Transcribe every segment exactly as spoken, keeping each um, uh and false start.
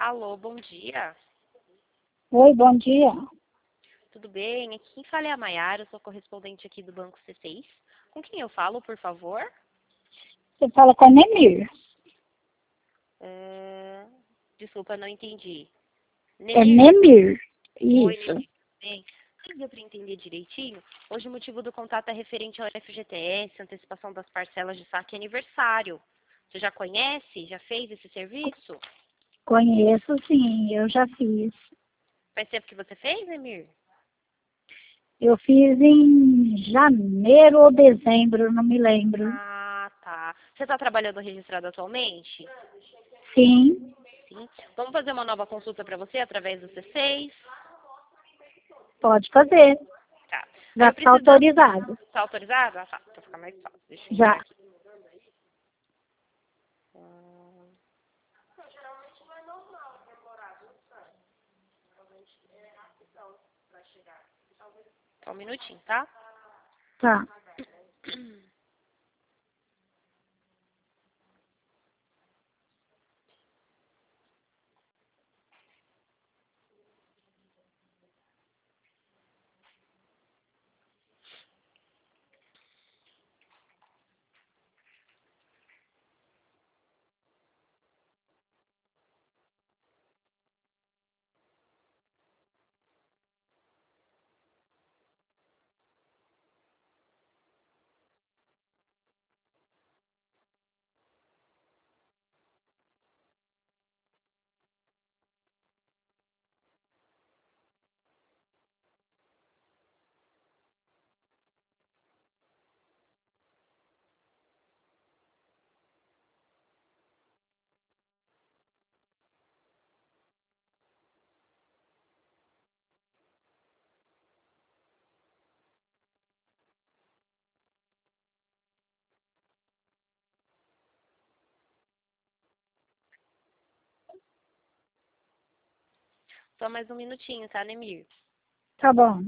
Alô, bom dia. Oi, bom dia. Tudo bem? Aqui quem fala é a Maiara, eu sou correspondente aqui do Banco C seis. Com quem eu falo, por favor? Você fala com a Nemir. Ah, desculpa, não entendi. É Nemir? Nemir. Oi, Isso. Nemir. Bem, deu para entender direitinho? Hoje o motivo do contato é referente ao F G T S, antecipação das parcelas de saque e aniversário. Você já conhece? Já fez esse serviço? Conheço, sim, eu já fiz. Faz tempo que você fez, Nemir? Eu fiz em janeiro ou dezembro, não me lembro. Ah, tá. Você está trabalhando registrado atualmente? Sim, Sim. Vamos fazer uma nova consulta para você através do C seis? pode fazer. Tá. Aí Já eu está preciso... autorizado. Tá autorizado? Ah, tá. Pra ficar mais fácil. Deixa eu entrar Já. aqui. Hum, Só um minutinho, tá? Tá. Só mais um minutinho, tá, Nemir? Tá bom.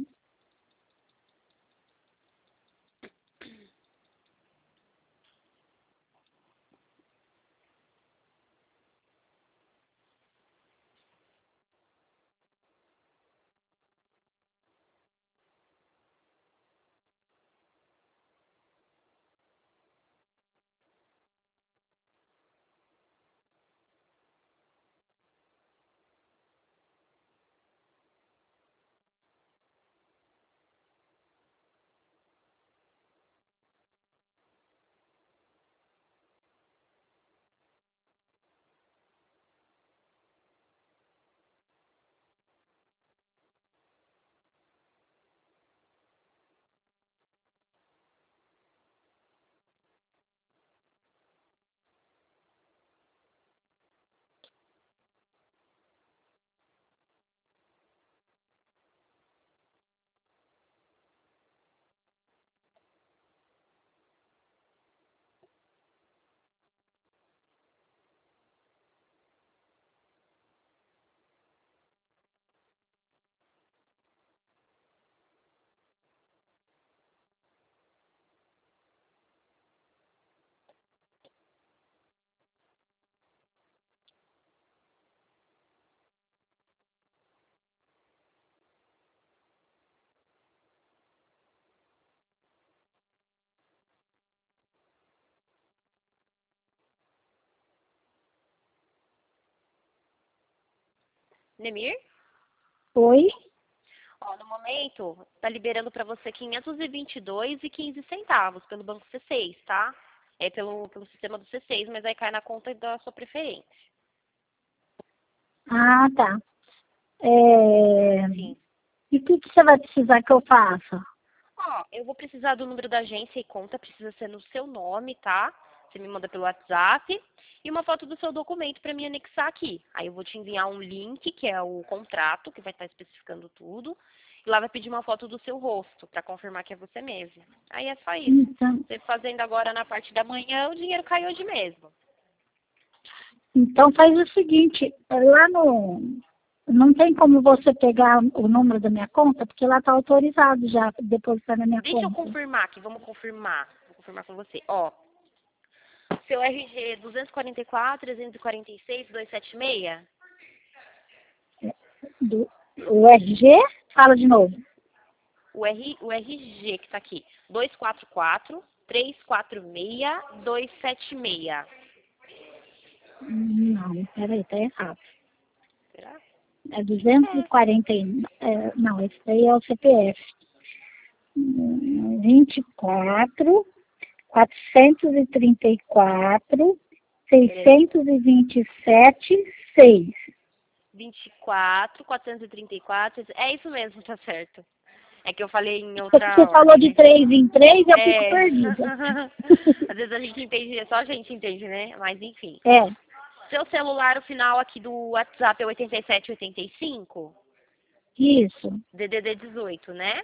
Nemir? Oi? Ó, no momento, tá liberando para você quinhentos e vinte e dois e quinze centavos pelo Banco C seis, tá? É pelo, pelo sistema do C seis, mas aí cai na conta da sua preferência. Ah, tá. É... Sim. E o que, que você vai precisar que eu faça? Ó, eu vou precisar do número da agência e conta, precisa ser no seu nome, tá? Você me manda pelo WhatsApp. E uma foto do seu documento para me anexar aqui. Aí eu vou te enviar um link, que é o contrato, que vai estar especificando tudo. E lá vai pedir uma foto do seu rosto, para confirmar que é você mesmo. Aí é só isso. Então, Você fazendo agora na parte da manhã, o dinheiro cai hoje mesmo. então faz o seguinte, lá no... Não tem como você pegar o número da minha conta, porque lá está autorizado já depositar na minha Deixa eu conta. confirmar aqui, vamos confirmar. Vou confirmar com você. Ó, seu R G duzentos e quarenta e quatro, trezentos e quarenta e seis, duzentos e setenta e seis? Do, o R G? Fala de novo. O, R, o R G que está aqui. dois quatro quatro, três quatro seis, dois sete seis. Não, peraí, tá errado. Será? É duzentos e quarenta e nove. É, não, esse daí é o C P F. vinte e quatro, quatrocentos e trinta e quatro, seiscentos e vinte e sete, seis. vinte e quatro, quatrocentos e trinta e quatro. É isso mesmo, tá certo. É que eu falei em outra Você falou ordem, de né? três em três, eu fico É. perdida. Às vezes a gente entende, só a gente entende, né? Mas enfim. É, Seu celular, o final aqui do WhatsApp é oitenta e sete oitenta e cinco? isso. D D D dezoito, né?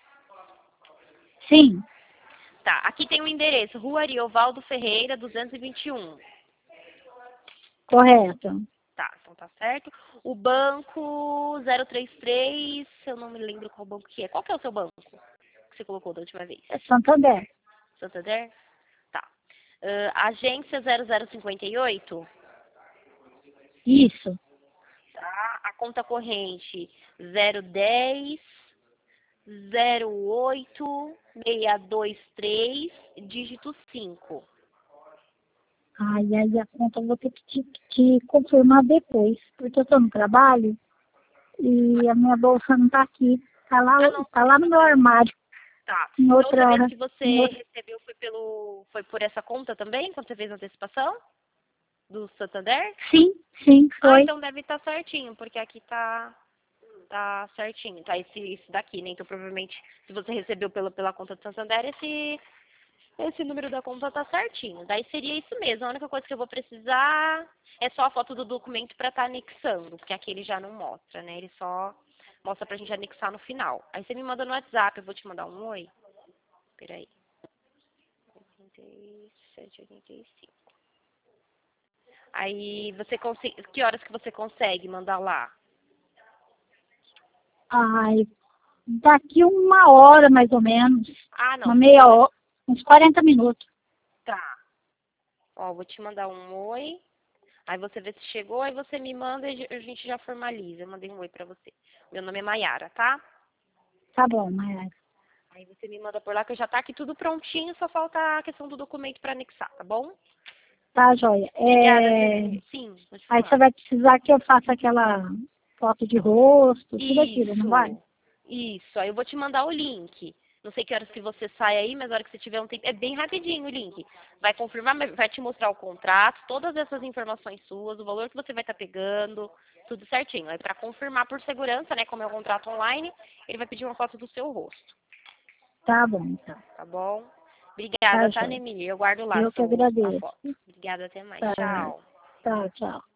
Sim, Tá, aqui tem o endereço, Rua Ariovaldo Ferreira, duzentos e vinte e um. correto. Tá, então tá certo. O banco zero três três, eu não me lembro qual banco que é. Qual que é o seu banco que você colocou da última vez? É Santander. Santander? Tá. Ah, agência zero zero cinquenta e oito? Isso. Tá. A conta corrente zero dez, zero oito, seis dois três, dígito cinco. Ai, aí a conta eu vou ter que te, te confirmar depois, porque eu estou no trabalho e a minha bolsa não está aqui. Está lá, Ah, não. tá lá no meu armário, Tá. em Da outra vez outra, que você em outra... recebeu foi pelo foi por essa conta também, quando você fez a antecipação do Santander? Sim, sim, Ah, foi. então deve estar certinho, porque aqui tá tá certinho, tá esse, esse daqui, né? Então provavelmente se você recebeu pela, pela conta do Santander, esse, esse número da conta tá certinho. Daí seria isso mesmo. A única coisa que eu vou precisar é só a foto do documento para estar anexando, porque aqui ele já não mostra, né? Ele só mostra pra gente anexar no final. Aí você me manda no WhatsApp, eu vou te mandar um oi. Peraí. oitenta e sete, oitenta e cinco. Aí você consegue. Que horas que você consegue mandar lá? Ai, daqui uma hora mais ou menos, Ah, não, uma sem meia problema. hora, uns quarenta minutos. Tá. Ó, vou te mandar um oi. Aí você vê se chegou, aí você me manda e a gente já formaliza. Eu mandei um oi pra você. Meu nome é Maiara, tá? Tá bom, mas Aí você me manda por lá que já tá aqui tudo prontinho, só falta a questão do documento pra anexar, tá bom? tá, joia. Obrigada, É... Tene. Sim, pode Aí você falar. vai precisar que eu faça aquela foto de rosto, tudo aquilo, não vai? Isso, isso. Aí eu vou te mandar o link. Não sei que horas que você sai aí, mas na hora que você tiver um tempo, é bem rapidinho o link. Vai confirmar, mas vai te mostrar o contrato, todas essas informações suas, o valor que você vai estar pegando, tudo certinho. É para confirmar por segurança, né? Como é um contrato online, ele vai pedir uma foto do seu rosto, Tá bom, então. tá bom? Tá, Obrigada, tá, joia. Nemili? Eu guardo lá a Eu que sua, a agradeço. foto. Obrigada, até mais. Tá, Tchau. tá, tchau.